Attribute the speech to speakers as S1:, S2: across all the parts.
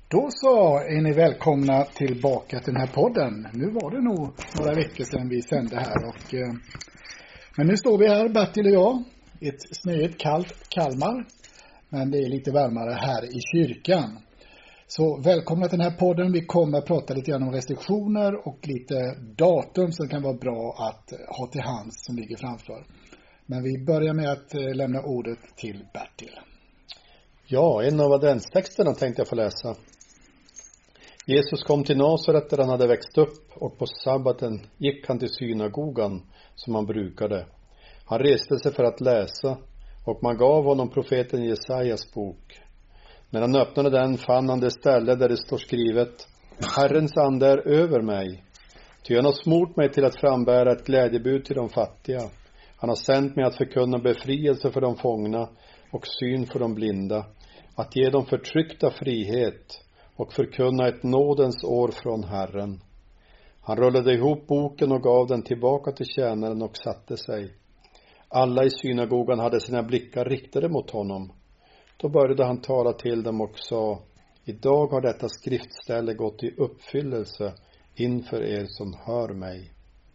S1: Då så är ni välkomna tillbaka till den här podden. Nu var det nog några veckor sedan vi sände här. Men nu står vi här, Bertil och jag, i ett snöigt kallt Kalmar. Men det är lite varmare här i kyrkan. Så välkomna till den här podden. Vi kommer att prata lite grann om restriktioner och lite datum som kan vara bra att ha till hands som ligger framför. Men vi börjar med att lämna ordet till Bertil.
S2: Ja, en av adventstexterna tänkte jag få läsa. Jesus kom till Nasaret där han hade växt upp, och på sabbaten gick han till synagogan som han brukade. Han reste sig för att läsa, och man gav honom profeten Jesajas bok. När han öppnade den fann han det ställe där det står skrivet: Herrens ande är över mig, ty han har smort mig till att frambära ett glädjebud till de fattiga. Han har sänt mig att förkunna befrielse för de fångna och syn för de blinda, att ge dem förtryckta frihet och förkunna ett nådens år från Herren. Han rullade ihop boken och gav den tillbaka till tjänaren och satte sig. Alla i synagogan hade sina blickar riktade mot honom. Då började han tala till dem och sa: Idag har detta skriftställe gått i uppfyllelse inför er som hör mig.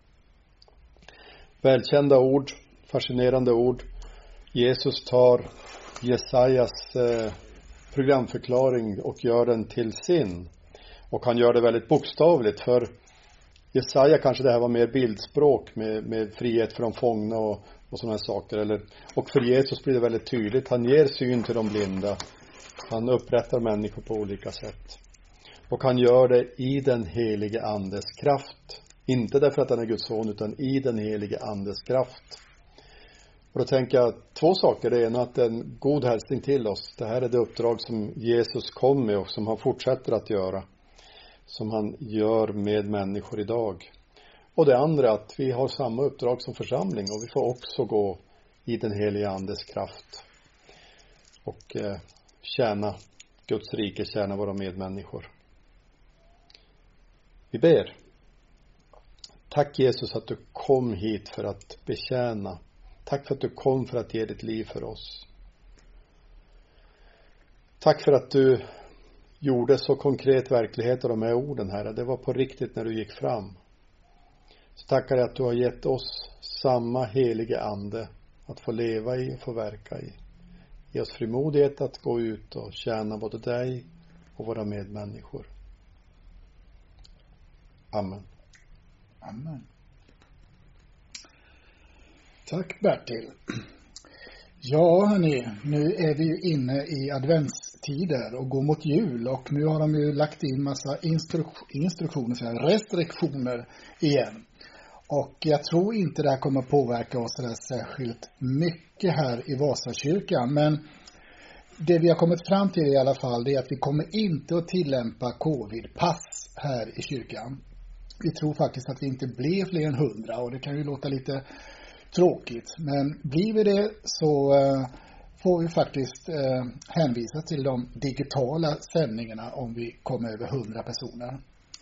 S2: Välkända ord, fascinerande ord. Jesus tar Jesajas programförklaring och gör den till sin. Och han gör det väldigt bokstavligt. För Jesaja kanske det här var mer bildspråk med frihet för de fångna och sådana här saker. Och för Jesus blir det väldigt tydligt. Han ger syn till de blinda. Han upprättar människor på olika sätt. Och han gör det i den helige andes kraft. Inte därför att han är Guds son, utan i den helige andes kraft. Och då tänker jag två saker. Det ena, att det är en god hälsning till oss. Det här är det uppdrag som Jesus kom med och som han fortsätter att göra. Som han gör med människor idag. Och det andra, att vi har samma uppdrag som församling. Och vi får också gå i den heliga andes kraft. Och tjäna Guds rike, tjäna våra medmänniskor. Vi ber. Tack Jesus att du kom hit för att betjäna. Tack för att du kom för att ge ditt liv för oss. Tack för att du gjorde så konkret verklighet av de här orden, Herre. Det var på riktigt när du gick fram. Så tackar jag att du har gett oss samma helige ande att få leva i och få verka i. Ge oss frimodighet att gå ut och tjäna både dig och våra medmänniskor. Amen.
S1: Amen. Tack Bertil. Ja hörni, nu är vi ju inne i adventstider och går mot jul. Och nu har de ju lagt in massa restriktioner igen. Och jag tror inte det här kommer påverka oss där särskilt mycket här i Vasakyrkan. Men det vi har kommit fram till i alla fall, det är att vi kommer inte att tillämpa covid-pass här i kyrkan. Vi tror faktiskt att vi inte blir fler än 100, och det kan ju låta lite tråkigt. Men blir vi det så får vi faktiskt hänvisa till de digitala sändningarna om vi kommer över 100 personer.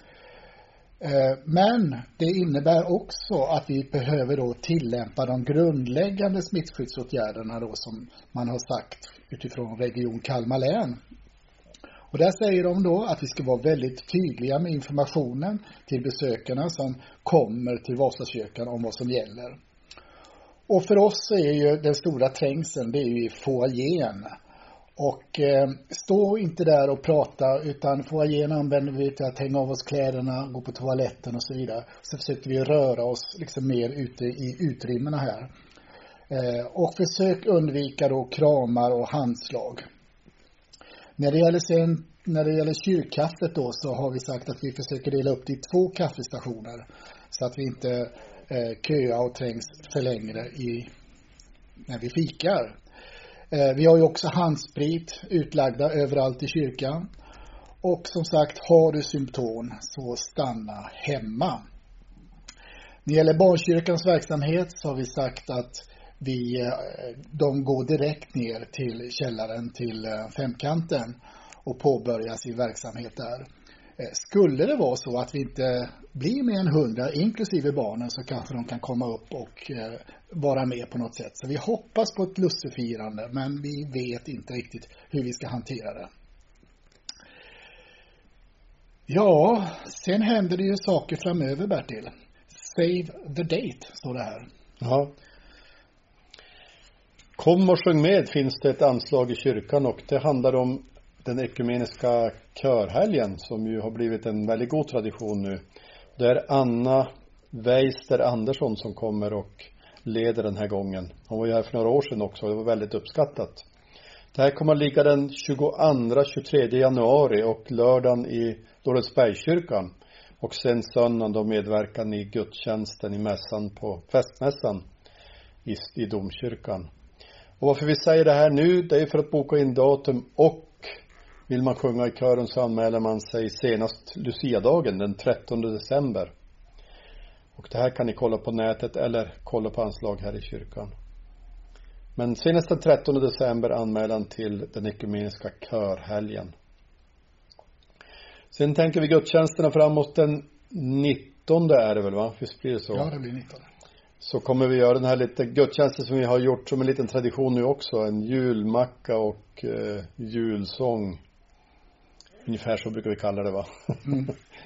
S1: Men det innebär också att vi behöver då tillämpa de grundläggande smittskyddsåtgärderna då som man har sagt utifrån Region Kalmar län. Och där säger de då att vi ska vara väldigt tydliga med informationen till besökarna som kommer till Vasakyrkan om vad som gäller. Och för oss är ju den stora trängseln, det är ju i foajén. Och stå inte där och prata, utan foajén använder vi till att hänga av oss kläderna, gå på toaletten och så vidare. Så försöker vi röra oss liksom mer ute i utrymmena här. Och försök undvika då kramar och handslag. När det gäller kyrkkaffet då, så har vi sagt att vi försöker dela upp det i 2 kaffestationer. Så att vi inte köa och trängs för längre när vi fikar. Vi har ju också handsprit utlagda överallt i kyrkan. Och som sagt, har du symptom så stanna hemma. När det gäller barnkyrkans verksamhet så har vi sagt att de går direkt ner till källaren till Femkanten och påbörjar sin verksamhet där. Skulle det vara så att vi inte blir mer än 100 inklusive barnen, så kanske de kan komma upp och vara med på något sätt. Så vi hoppas på ett lussefirande, men vi vet inte riktigt hur vi ska hantera det. Ja, sen händer det ju saker framöver, Bertil. Save the date, står det här.
S2: Ja. Kom och sjung med finns det ett anslag i kyrkan, och det handlar om den ekumeniska körhelgen som ju har blivit en väldigt god tradition nu. Det är Anna Weister Andersson som kommer och leder den här gången. Hon var ju här för några år sedan också, det var väldigt uppskattat. Det här kommer att ligga den 22-23 januari och lördagen i Lorensbergskyrkan. Och sen söndagen då medverkan i gudstjänsten i mässan på festmässan i domkyrkan. Och varför vi säger det här nu, det är för att boka in datum, och vill man sjunga i kören så anmäler man sig senast Lucia-dagen den 13 december. Och det här kan ni kolla på nätet eller kolla på anslag här i kyrkan. Men senast den 13 december anmälan till den ekumeniska körhelgen. Sen tänker vi gudstjänsterna framåt den 19 är det väl, va? Visst blir det så?
S1: Ja, det blir 19.
S2: Så kommer vi göra den här lite gudstjänsten som vi har gjort som en liten tradition nu också. En julmacka och julsång. Ungefär så brukar vi kalla det, va? Mm.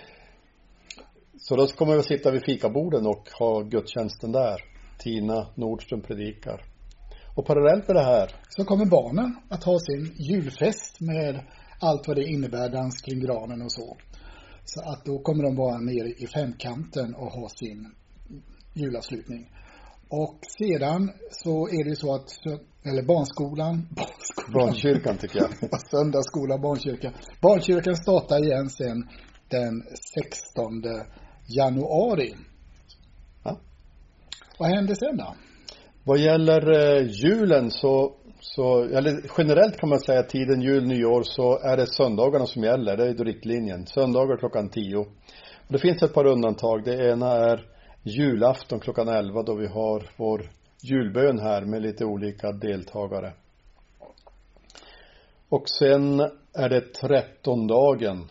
S2: Så då kommer vi att sitta vid fikaborden och ha gudstjänsten där. Tina Nordström predikar. Och parallellt med det här
S1: så kommer barnen att ha sin julfest med allt vad det innebär, dans kring granen och så. Så att då kommer de vara nere i femkanten och ha sin julavslutning. Och sedan så är det så att, eller
S2: barnkyrkan tycker jag.
S1: Söndagsskola, barnkyrkan. Barnkyrkan startar igen sen den 16 januari.
S2: Ja.
S1: Vad händer sen då?
S2: Vad gäller julen så eller generellt kan man säga tiden jul, nyår, så är det söndagarna som gäller. Det är ju riktlinjen. Söndagar klockan 10. Och det finns ett par undantag. Det ena är julafton klockan 11 då vi har vår julbön här med lite olika deltagare. Och sen är det 13-dagen.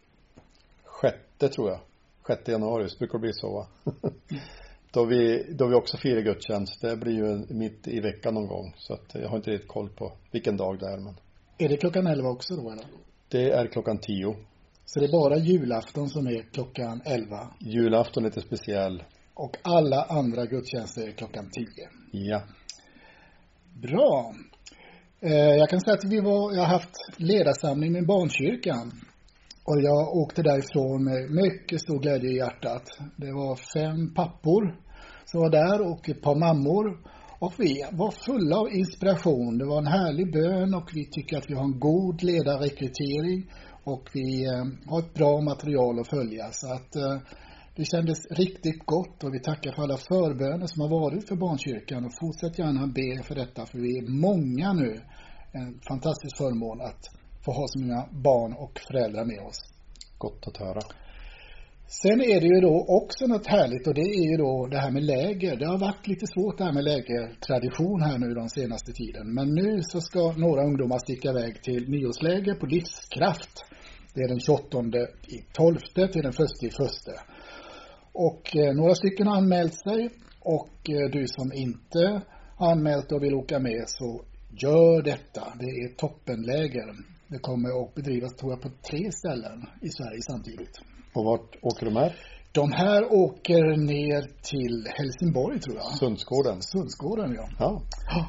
S2: 6 tror jag. 6 januari, så brukar det bli så, va? Då vi också firar gudstjänst. Det blir ju mitt i veckan någon gång. Så att jag har inte riktigt koll på vilken dag det är. Men
S1: är det klockan 11 också då, eller?
S2: Det är klockan 10.
S1: Så det är bara julafton som är klockan 11?
S2: Julafton är lite speciell.
S1: Och alla andra gudstjänster är klockan 10?
S2: Ja.
S1: Bra. Jag kan säga att jag har haft ledarsamling med barnkyrkan. Och jag åkte därifrån med mycket stor glädje i hjärtat. Det var 5 pappor som var där och ett par mammor. Och vi var fulla av inspiration. Det var en härlig bön och vi tycker att vi har en god ledarrekrytering. Och vi har ett bra material att följa. Så att det kändes riktigt gott och vi tackar för alla förböner som har varit för barnkyrkan. Och fortsätt gärna be för detta, för vi är många nu. En fantastisk förmån att få ha så många barn och föräldrar med oss.
S2: Gott att höra.
S1: Sen är det ju då också något härligt, och det är ju då det här med läger. Det har varit lite svårt det här med lägertradition här nu den senaste tiden. Men nu så ska några ungdomar sticka iväg till nyårsläger på Livskraft. Det är den 28/12 till den 1/1. Och några stycken har anmält sig. Och du som inte har anmält och vill åka med, så gör detta. Det är toppenläger. Det kommer att bedrivas, tror jag, på 3 ställen i Sverige samtidigt.
S2: Och vart åker de här?
S1: De här åker ner till Helsingborg, tror jag. Sundsgården, ja.
S2: Ja.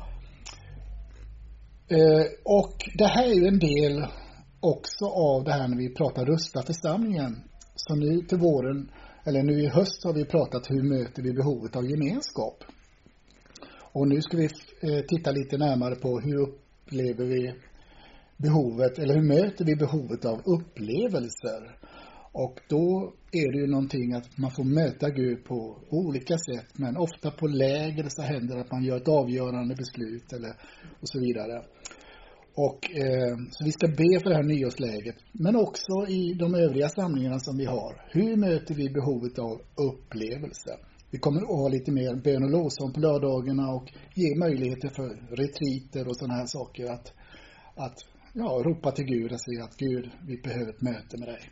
S1: Och det här är ju en del också av det här när vi pratar Rusta församlingen. Så nu till våren, eller nu i höst, har vi pratat hur möter vi behovet av gemenskap. Och nu ska vi titta lite närmare på hur upplever vi behovet, eller hur möter vi behovet av upplevelser. Och då är det ju någonting att man får möta Gud på olika sätt, men ofta på läger så händer det att man gör ett avgörande beslut eller och så vidare. Och så vi ska be för det här nyårsläget, men också i de övriga samlingarna som vi har. Hur möter vi behovet av upplevelse? Vi kommer att ha lite mer bön och lovsång på lördagarna och ge möjligheter för retreater och sådana här saker att ropa till Gud och säga att Gud, vi behöver ett möte med dig.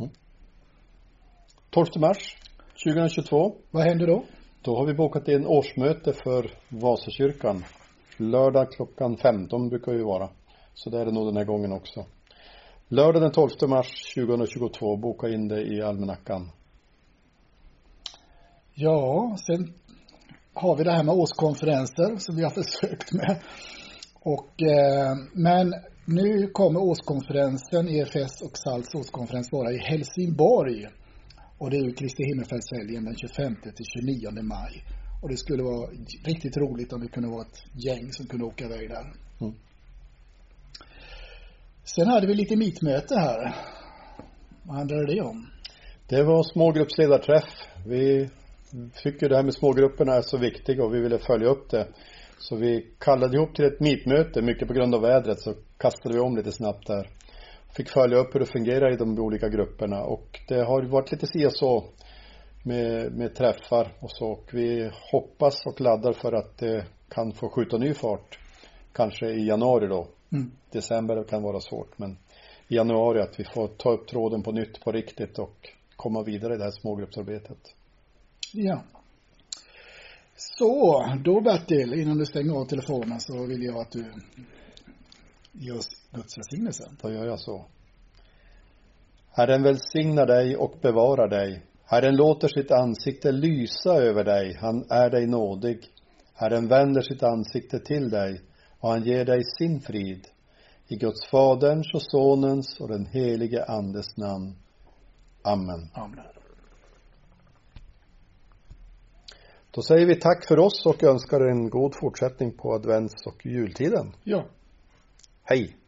S2: 12 mars 2022.
S1: Vad händer då?
S2: Då har vi bokat in årsmöte för Vasakyrkan. Lördag klockan 15 brukar vi vara. Så det är det nog den här gången också. Lördag den 12 mars 2022. Boka in det i almanackan.
S1: Ja, sen har vi det här med årskonferenser som vi har försökt med. Men nu kommer årskonferensen, EFS och SALS årskonferens vara i Helsingborg. Och det är ju Kristi himmelfärdshelgen den 25 till 29 maj. Och det skulle vara riktigt roligt om det kunde vara ett gäng som kunde åka iväg där.
S2: Mm.
S1: Sen hade vi lite meetmöte här. Vad handlade det om?
S2: Det var smågruppsledarträff. Vi tycker det här med smågrupperna är så viktigt och vi ville följa upp det. Så vi kallade ihop till ett meetmöte, mycket på grund av vädret, så kastade vi om lite snabbt där. Fick följa upp hur det fungerar i de olika grupperna och det har varit lite si och så med träffar och så. Och vi hoppas och laddar för att det kan få skjuta ny fart. Kanske i januari då. December kan vara svårt, men i januari att vi får ta upp tråden på nytt på riktigt och komma vidare i det här smågruppsarbetet.
S1: Ja. Så, då Bertil, innan du stänger av telefonen så vill jag att du ger oss Guds välsignelse.
S2: Då gör jag så. Herren välsignar dig och bevarar dig. Herren låter sitt ansikte lysa över dig. Han är dig nådig. Herren vänder sitt ansikte till dig och han ger dig sin frid. I Guds faderns och sonens och den helige andes namn. Amen.
S1: Amen.
S2: Då säger vi tack för oss och önskar en god fortsättning på advents- och jultiden.
S1: Ja.
S2: Hej!